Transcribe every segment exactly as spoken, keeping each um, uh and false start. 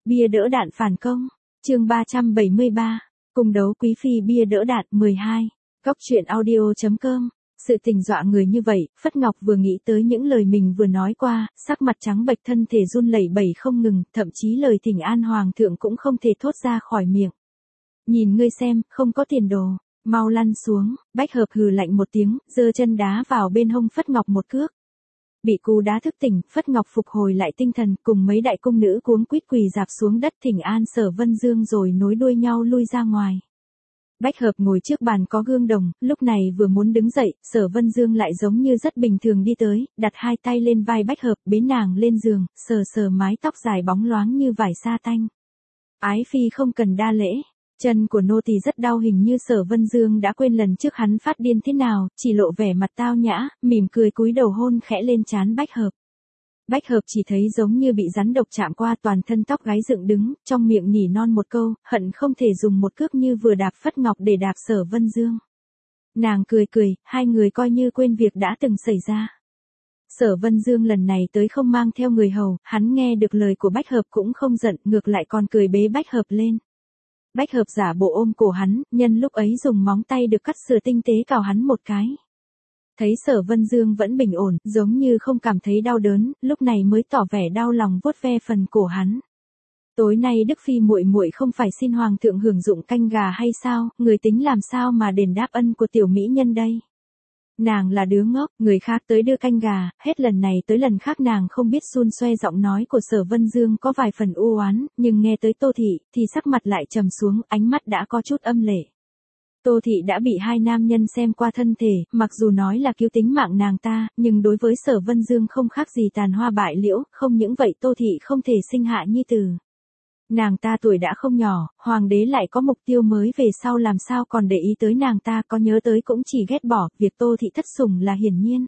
Bia đỡ đạn phản công. Chương ba trăm bảy mươi ba. Cung đấu quý phi bia đỡ đạn mười hai. Góc truyện audio chấm com. Sự tình dọa người như vậy, Phất Ngọc vừa nghĩ tới những lời mình vừa nói qua, sắc mặt trắng bệch, thân thể run lẩy bẩy không ngừng, thậm chí lời thỉnh an hoàng thượng cũng không thể thốt ra khỏi miệng. Nhìn ngươi xem, không có tiền đồ, mau lăn xuống. Bách Hợp hừ lạnh một tiếng, giơ chân đá vào bên hông Phất Ngọc một cước. Bị cú đá thức tỉnh, Phất Ngọc phục hồi lại tinh thần, cùng mấy đại cung nữ cuống quýt quỳ rạp xuống đất thỉnh an Sở Vân Dương rồi nối đuôi nhau lui ra ngoài. Bách Hợp ngồi trước bàn có gương đồng, lúc này vừa muốn đứng dậy, Sở Vân Dương lại giống như rất bình thường đi tới, đặt hai tay lên vai Bách Hợp, bế nàng lên giường, sờ sờ mái tóc dài bóng loáng như vải sa tanh. Ái phi không cần đa lễ. Chân của nô tỳ rất đau, hình như Sở Vân Dương đã quên lần trước hắn phát điên thế nào, chỉ lộ vẻ mặt tao nhã, mỉm cười cúi đầu hôn khẽ lên trán Bách Hợp. Bách Hợp chỉ thấy giống như bị rắn độc chạm qua, toàn thân tóc gáy dựng đứng, trong miệng nỉ non một câu, hận không thể dùng một cước như vừa đạp Phất Ngọc để đạp Sở Vân Dương. Nàng cười cười, hai người coi như quên việc đã từng xảy ra. Sở Vân Dương lần này tới không mang theo người hầu, hắn nghe được lời của Bách Hợp cũng không giận, ngược lại còn cười bế Bách Hợp lên. Bách Hợp giả bộ ôm cổ hắn, nhân lúc ấy dùng móng tay được cắt sửa tinh tế cào hắn một cái. Thấy Sở Vân Dương vẫn bình ổn, giống như không cảm thấy đau đớn, lúc này mới tỏ vẻ đau lòng vuốt ve phần cổ hắn. Tối nay Đức phi muội muội không phải xin hoàng thượng hưởng dụng canh gà hay sao, người tính làm sao mà đền đáp ân của tiểu mỹ nhân đây? Nàng là đứa ngốc, người khác tới đưa canh gà, hết lần này tới lần khác nàng không biết xun xoe. Giọng nói của Sở Vân Dương có vài phần u oán, nhưng nghe tới Tô Thị, thì sắc mặt lại trầm xuống, ánh mắt đã có chút âm lệ. Tô Thị đã bị hai nam nhân xem qua thân thể, mặc dù nói là cứu tính mạng nàng ta, nhưng đối với Sở Vân Dương không khác gì tàn hoa bại liễu, không những vậy Tô Thị không thể sinh hạ nhi tử. Nàng ta tuổi đã không nhỏ, hoàng đế lại có mục tiêu mới về sau, làm sao còn để ý tới nàng ta, có nhớ tới cũng chỉ ghét bỏ, việc Tô Thị thất sủng là hiển nhiên.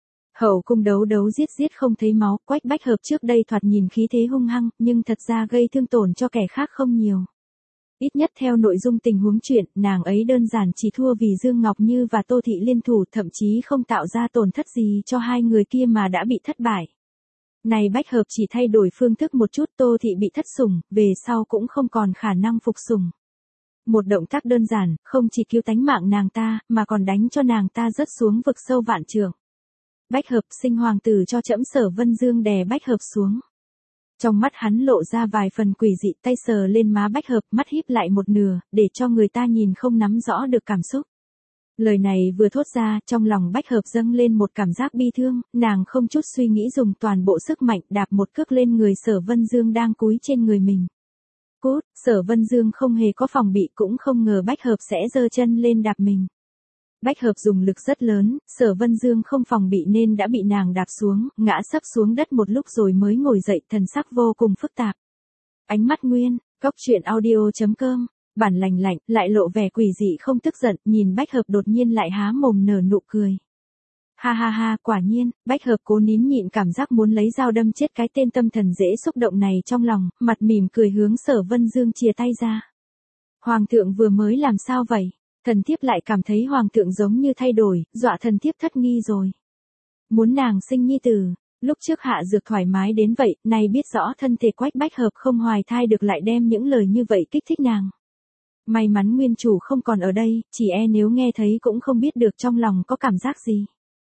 Hậu cung đấu đấu giết giết không thấy máu, Quách Bách Hợp trước đây thoạt nhìn khí thế hung hăng, nhưng thật ra gây thương tổn cho kẻ khác không nhiều. Ít nhất theo nội dung tình huống chuyện, nàng ấy đơn giản chỉ thua vì Dương Ngọc Như và Tô Thị liên thủ, thậm chí không tạo ra tổn thất gì cho hai người kia mà đã bị thất bại. Này Bách Hợp chỉ thay đổi phương thức một chút, Tô Thị bị thất sủng, về sau cũng không còn khả năng phục sủng. Một động tác đơn giản, không chỉ cứu tánh mạng nàng ta, mà còn đánh cho nàng ta rớt xuống vực sâu vạn trượng. Bách Hợp, sinh hoàng tử cho trẫm. Sở Vân Dương đè Bách Hợp xuống. Trong mắt hắn lộ ra vài phần quỷ dị, tay sờ lên má Bách Hợp, mắt híp lại một nửa, để cho người ta nhìn không nắm rõ được cảm xúc. Lời này vừa thốt ra, trong lòng Bách Hợp dâng lên một cảm giác bi thương, nàng không chút suy nghĩ dùng toàn bộ sức mạnh đạp một cước lên người Sở Vân Dương đang cúi trên người mình. Cút. Sở Vân Dương không hề có phòng bị, cũng không ngờ Bách Hợp sẽ giơ chân lên đạp mình. Bách Hợp dùng lực rất lớn, Sở Vân Dương không phòng bị nên đã bị nàng đạp xuống, ngã sấp xuống đất một lúc rồi mới ngồi dậy, thần sắc vô cùng phức tạp. Ánh mắt nguyên. Góc truyện audio chấm com. Bản lành lạnh, lại lộ vẻ quỷ dị không tức giận, nhìn Bách Hợp đột nhiên lại há mồm nở nụ cười. Ha ha ha, quả nhiên. Bách Hợp cố nín nhịn cảm giác muốn lấy dao đâm chết cái tên tâm thần dễ xúc động này trong lòng, mặt mỉm cười hướng Sở Vân Dương chìa tay ra. Hoàng thượng vừa mới làm sao vậy? Thần thiếp lại cảm thấy hoàng thượng giống như thay đổi, dọa thần thiếp thất nghi rồi. Muốn nàng sinh nhi tử. Lúc trước hạ dược thoải mái đến vậy, nay biết rõ thân thể Quách Bách Hợp không hoài thai được lại đem những lời như vậy kích thích nàng. May mắn nguyên chủ không còn ở đây, chỉ e nếu nghe thấy cũng không biết được trong lòng có cảm giác gì.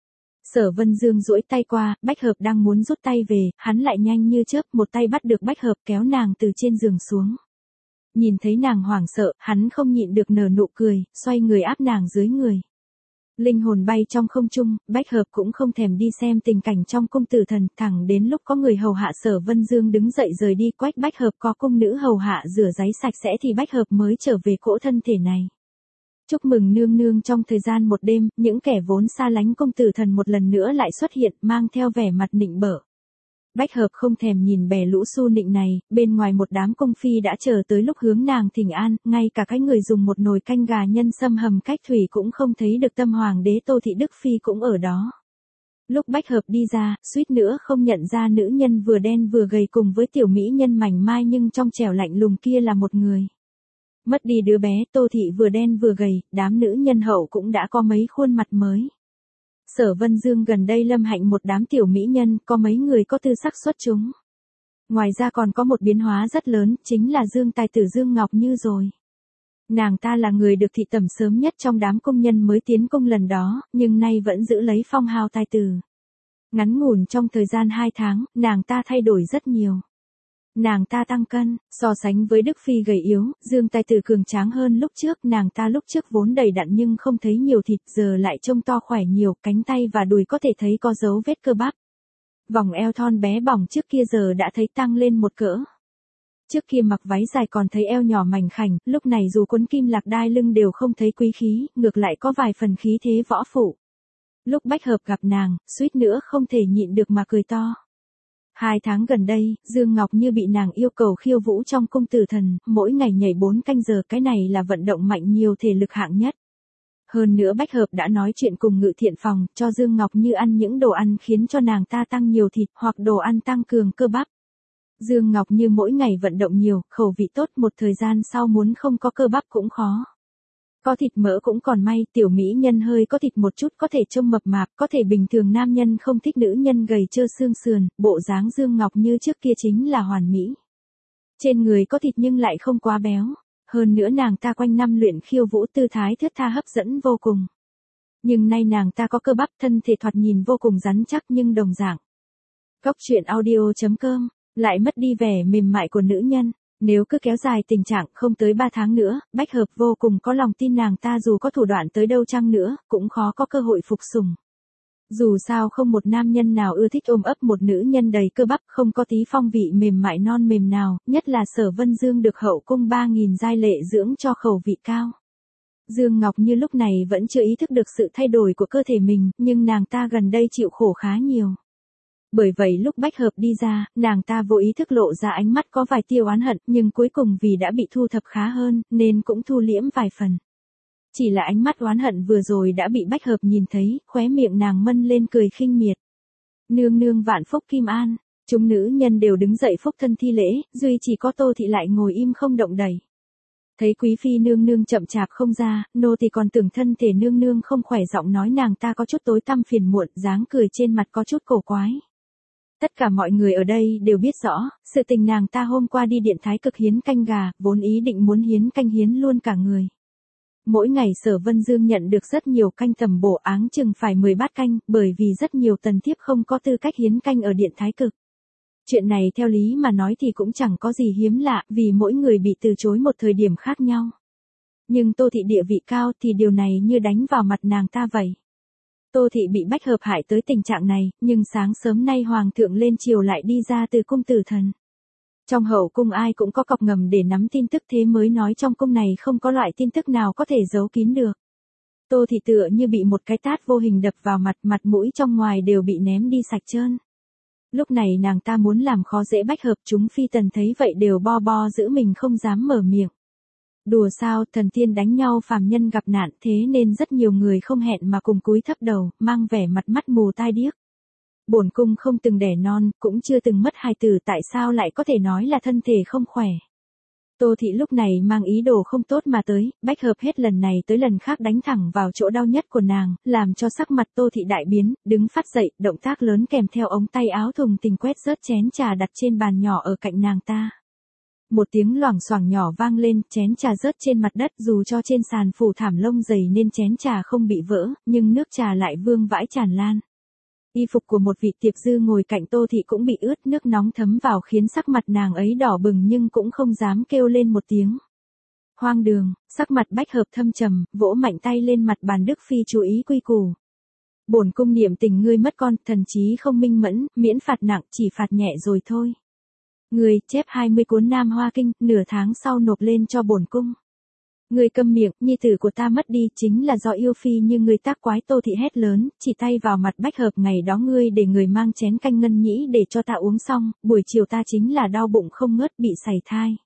Sở Vân Dương duỗi tay qua, Bách Hợp đang muốn rút tay về, hắn lại nhanh như chớp, một tay bắt được Bách Hợp kéo nàng từ trên giường xuống. Nhìn thấy nàng hoảng sợ, hắn không nhịn được nở nụ cười, xoay người áp nàng dưới người. Linh hồn bay trong không trung, Bách Hợp cũng không thèm đi xem tình cảnh trong cung tử thần, thẳng đến lúc có người hầu hạ Sở Vân Dương đứng dậy rời đi, Quách Bách Hợp có cung nữ hầu hạ rửa ráy sạch sẽ thì Bách Hợp mới trở về cỗ thân thể này. Chúc mừng nương nương, trong thời gian một đêm, những kẻ vốn xa lánh cung tử thần một lần nữa lại xuất hiện, mang theo vẻ mặt nịnh bợ. Bách Hợp không thèm nhìn bè lũ su nịnh này, bên ngoài một đám cung phi đã chờ tới lúc hướng nàng thỉnh an, ngay cả cái người dùng một nồi canh gà nhân sâm hầm cách thủy cũng không thấy được tâm hoàng đế Tô Thị Đức Phi cũng ở đó. Lúc Bách Hợp đi ra, suýt nữa không nhận ra nữ nhân vừa đen vừa gầy cùng với tiểu mỹ nhân mảnh mai nhưng trong trẻo lạnh lùng kia là một người. Mất đi đứa bé, Tô Thị vừa đen vừa gầy, đám nữ nhân hậu cũng đã có mấy khuôn mặt mới. Sở Vân Dương gần đây lâm hạnh một đám tiểu mỹ nhân, có mấy người có tư sắc xuất chúng. Ngoài ra còn có một biến hóa rất lớn, chính là Dương tài tử Dương Ngọc Như rồi. Nàng ta là người được thị tẩm sớm nhất trong đám công nhân mới tiến cung lần đó, nhưng nay vẫn giữ lấy phong hào tài tử. Ngắn ngủn trong thời gian hai tháng, nàng ta thay đổi rất nhiều. Nàng ta tăng cân, so sánh với Đức Phi gầy yếu, Dương tài tử cường tráng hơn lúc trước, nàng ta lúc trước vốn đầy đặn nhưng không thấy nhiều thịt, giờ lại trông to khỏe nhiều, cánh tay và đùi có thể thấy có dấu vết cơ bắp. Vòng eo thon bé bỏng trước kia giờ đã thấy tăng lên một cỡ. Trước kia mặc váy dài còn thấy eo nhỏ mảnh khảnh, lúc này dù quấn kim lạc đai lưng đều không thấy quý khí, ngược lại có vài phần khí thế võ phụ. Lúc Bách Hợp gặp nàng, suýt nữa không thể nhịn được mà cười to. Hai tháng gần đây, Dương Ngọc Như bị nàng yêu cầu khiêu vũ trong cung tử thần, mỗi ngày nhảy bốn canh giờ, cái này là vận động mạnh nhiều thể lực hạng nhất. Hơn nữa Bách Hợp đã nói chuyện cùng Ngự Thiện Phòng, cho Dương Ngọc Như ăn những đồ ăn khiến cho nàng ta tăng nhiều thịt, hoặc đồ ăn tăng cường cơ bắp. Dương Ngọc Như mỗi ngày vận động nhiều, khẩu vị tốt, một thời gian sau muốn không có cơ bắp cũng khó. Có thịt mỡ cũng còn may, tiểu mỹ nhân hơi có thịt một chút có thể trông mập mạp, có thể bình thường nam nhân không thích nữ nhân gầy trơ xương sườn, bộ dáng Dương Ngọc Như trước kia chính là hoàn mỹ. Trên người có thịt nhưng lại không quá béo, hơn nữa nàng ta quanh năm luyện khiêu vũ tư thái thướt tha hấp dẫn vô cùng. Nhưng nay nàng ta có cơ bắp, thân thể thoạt nhìn vô cùng rắn chắc nhưng đồng dạng. Cốc truyện audio chấm com, lại mất đi vẻ mềm mại của nữ nhân. Nếu cứ kéo dài tình trạng không tới ba tháng nữa, Bách Hợp vô cùng có lòng tin nàng ta dù có thủ đoạn tới đâu chăng nữa, cũng khó có cơ hội phục sủng. Dù sao không một nam nhân nào ưa thích ôm ấp một nữ nhân đầy cơ bắp không có tí phong vị mềm mại non mềm nào, nhất là Sở Vân Dương được hậu cung ba nghìn giai lệ dưỡng cho khẩu vị cao. Dương Ngọc Như lúc này vẫn chưa ý thức được sự thay đổi của cơ thể mình, nhưng nàng ta gần đây chịu khổ khá nhiều. Bởi vậy lúc Bách Hợp đi ra, nàng ta vô ý thức lộ ra ánh mắt có vài tia oán hận, nhưng cuối cùng vì đã bị thu thập khá hơn, nên cũng thu liễm vài phần. Chỉ là ánh mắt oán hận vừa rồi đã bị Bách Hợp nhìn thấy, khóe miệng nàng mân lên cười khinh miệt. Nương nương vạn phúc kim an, chúng nữ nhân đều đứng dậy phúc thân thi lễ, duy chỉ có Tô Thị lại ngồi im không động đậy. Thấy quý phi nương nương chậm chạp không ra, nô tỳ còn tưởng thân thể nương nương không khỏe, giọng nói nàng ta có chút tối tăm phiền muộn, dáng cười trên mặt có chút cổ quái. Tất cả mọi người ở đây đều biết rõ, sự tình nàng ta hôm qua đi điện thái cực hiến canh gà, vốn ý định muốn hiến canh hiến luôn cả người. Mỗi ngày Sở Vân Dương nhận được rất nhiều canh tầm bổ, áng chừng phải mười bát canh, bởi vì rất nhiều tần thiếp không có tư cách hiến canh ở điện thái cực. Chuyện này theo lý mà nói thì cũng chẳng có gì hiếm lạ, vì mỗi người bị từ chối một thời điểm khác nhau. Nhưng Tô Thị địa vị cao thì điều này như đánh vào mặt nàng ta vậy. Tô Thị bị Bách Hợp hại tới tình trạng này, nhưng sáng sớm nay Hoàng thượng lên chiều lại đi ra từ cung tử thần. Trong hậu cung ai cũng có cọc ngầm để nắm tin tức, thế mới nói trong cung này không có loại tin tức nào có thể giấu kín được. Tô Thị tựa như bị một cái tát vô hình đập vào mặt, mặt mũi trong ngoài đều bị ném đi sạch trơn. Lúc này nàng ta muốn làm khó dễ Bách Hợp, chúng phi tần thấy vậy đều bo bo giữ mình không dám mở miệng. Đùa sao, thần tiên đánh nhau phàm nhân gặp nạn, thế nên rất nhiều người không hẹn mà cùng cúi thấp đầu, mang vẻ mặt mắt mù tai điếc. Bổn cung không từng đẻ non, cũng chưa từng mất hài tử, tại sao lại có thể nói là thân thể không khỏe. Tô Thị lúc này mang ý đồ không tốt mà tới, Bách Hợp hết lần này tới lần khác đánh thẳng vào chỗ đau nhất của nàng, làm cho sắc mặt Tô Thị đại biến, đứng phát dậy, động tác lớn kèm theo ống tay áo thùng tình quét rớt chén trà đặt trên bàn nhỏ ở cạnh nàng ta. Một tiếng loảng xoảng nhỏ vang lên, chén trà rớt trên mặt đất, dù cho trên sàn phủ thảm lông dày nên chén trà không bị vỡ, nhưng nước trà lại vương vãi tràn lan. Y phục của một vị tiệp dư ngồi cạnh Tô Thị cũng bị ướt, nước nóng thấm vào khiến sắc mặt nàng ấy đỏ bừng nhưng cũng không dám kêu lên một tiếng. Hoang đường, sắc mặt Bách Hợp thâm trầm, vỗ mạnh tay lên mặt bàn. Đức Phi chú ý quy củ. Bổn cung niệm tình ngươi mất con, thần trí không minh mẫn, miễn phạt nặng, chỉ phạt nhẹ rồi thôi. Ngươi chép hai mươi cuốn Nam Hoa Kinh, nửa tháng sau nộp lên cho bổn cung. Ngươi câm miệng, nhi tử của ta mất đi chính là do yêu phi như ngươi tác quái. Tô Thị hét lớn, chỉ tay vào mặt Bách Hợp, ngày đó ngươi để người mang chén canh ngân nhĩ để cho ta uống xong, buổi chiều ta chính là đau bụng không ngớt, bị sảy thai.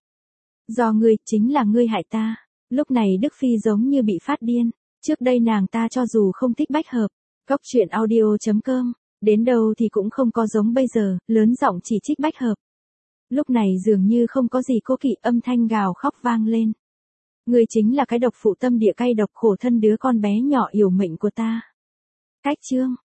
Do ngươi, chính là ngươi hại ta. Lúc này Đức Phi giống như bị phát điên. Trước đây nàng ta cho dù không thích Bách Hợp, cốc truyện audio chấm com, đến đâu thì cũng không có giống bây giờ, lớn giọng chỉ trích Bách Hợp. Lúc này dường như không có gì cố kỵ, âm thanh gào khóc vang lên. Ngươi chính là cái độc phụ tâm địa cay độc, khổ thân đứa con bé nhỏ yểu mệnh của ta. Cách chương